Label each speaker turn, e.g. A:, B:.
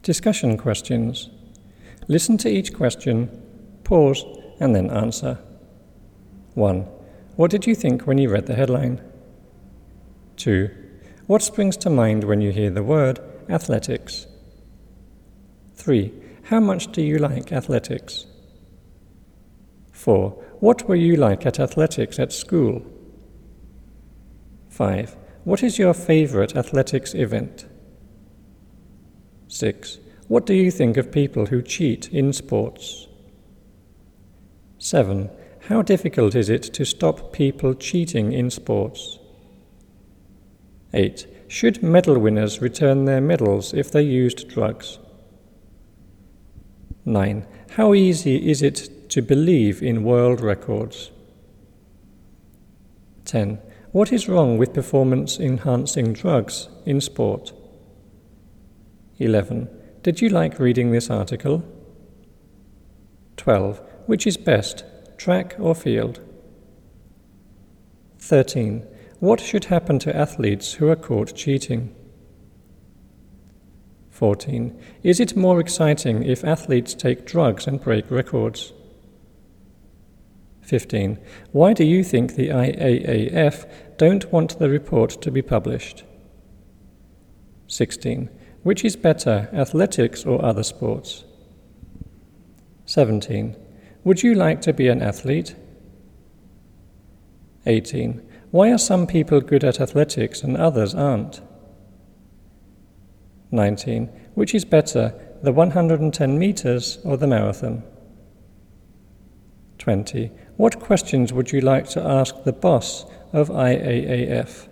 A: Discussion questions. Listen to each question, pause, and then answer. 1. What did you think when you read the headline? 2. What springs to mind when you hear the word athletics? 3. How much do you like athletics? 4. What were you like at athletics at school? 5. What is your favorite athletics event? 6. What do you think of people who cheat in sports? 7. How difficult is it to stop people cheating in sports? 8. Should medal winners return their medals if they used drugs? 9. How easy is it to believe in world records? 10. What is wrong with performance-enhancing drugs in sport? 11. Did you like reading this article? 12. Which is best, track or field? 13. What should happen to athletes who are caught cheating? 14. Is it more exciting if athletes take drugs and break records? 15. Why do you think the IAAF don't want the report to be published? 16. Which is better, athletics or other sports? 17. Would you like to be an athlete? 18. Why are some people good at athletics and others aren't? 19. Which is better, the 110 meters or the marathon? 20. What questions would you like to ask the boss of IAAF?